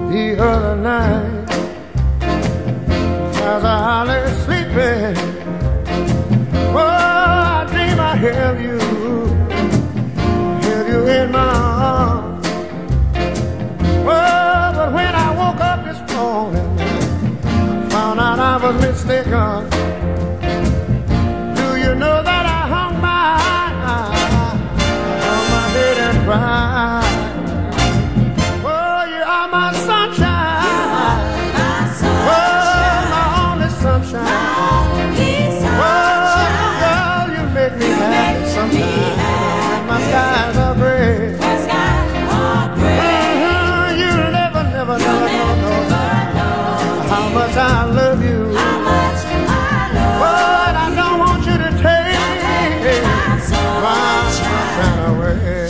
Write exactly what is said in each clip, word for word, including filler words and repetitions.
the other night as I lay sleeping. Oh, I dream I held you, held you in my arms. Oh, but when I woke up this morning, I found out I was mistaken. Do you know that I hung my on my head and cried? My skies are gray. My skies are gray. Uh-huh. You'll never, never, never, never know, know how much I love you. How much I love but I don't want you to take my sunshine away.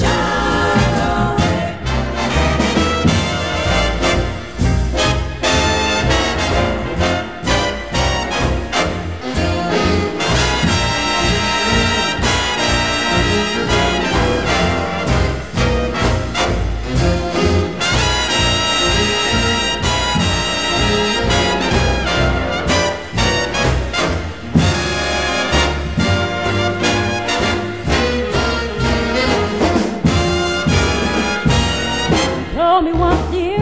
Told me once, dear,